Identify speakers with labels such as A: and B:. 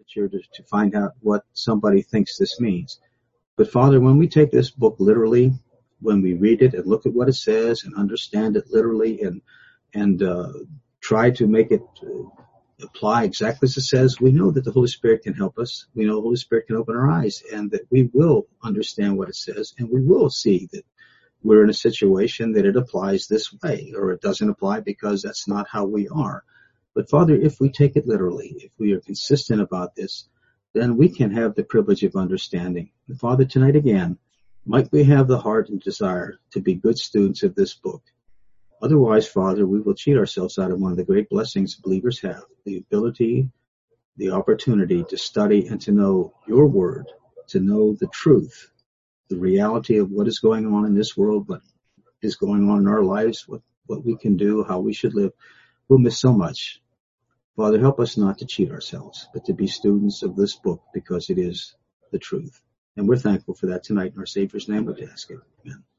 A: literature to find out what somebody thinks this means. But Father, when we take this book literally, when we read it and look at what it says and understand it literally and try to make it apply exactly as it says, we know that the Holy Spirit can help us. We know the Holy Spirit can open our eyes and that we will understand what it says and we will see that we're in a situation that it applies this way or it doesn't apply because that's not how we are. But Father, if we take it literally, if we are consistent about this, then we can have the privilege of understanding. And Father, tonight again, might we have the heart and desire to be good students of this book. Otherwise, Father, we will cheat ourselves out of one of the great blessings believers have, the ability, the opportunity to study and to know your word, to know the truth, the reality of what is going on in this world, what is going on in our lives, what we can do, how we should live. We'll miss so much. Father, help us not to cheat ourselves, but to be students of this book because it is the truth. And we're thankful for that tonight in our Savior's name we ask it. Amen.